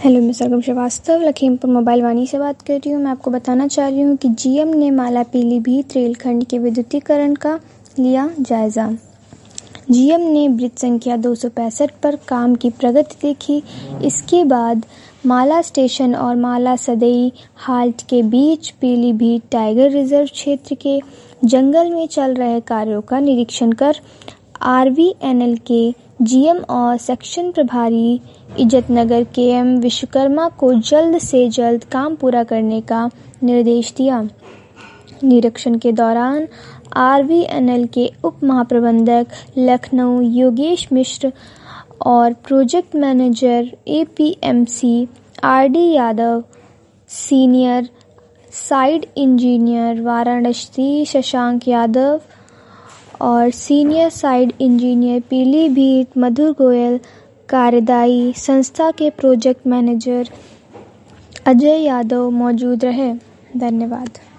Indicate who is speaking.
Speaker 1: Hello, मैं Sargam Srivastava Lakhimpur mobile Vani से बात कर रही हूँ। मैं आपको बताना चाह रही हूँ कि जीएम ने माला पीलीभीत रेलखंड के विद्युतीकरण का लिया जायजा। जीएम ने ब्रिज संख्या 265 पर काम की प्रगति देखी। इसके बाद माला स्टेशन और माला सदई हाल्ट के बीच पीलीभीत टाइगर रिजर्व क्षेत्र के जंगल में चल रहे कार्यों का निरीक्षण कर आरवीएनएल के जीएम और सेक्शन प्रभारी इज्जतनगर केएम विश्वकर्मा को जल्द से जल्द काम पूरा करने का निर्देश दिया। निरीक्षण के दौरान आरवीएनएल के उप महाप्रबंधक लखनऊ योगेश मिश्र और project manager APMC RD Yadav, senior site engineer Varanasi Shashank Yadav और senior site engineer Pilibhit Madhur Goyal, कार्यदायी संस्था के प्रोजेक्ट मैनेजर अजय यादव मौजूद रहे। धन्यवाद।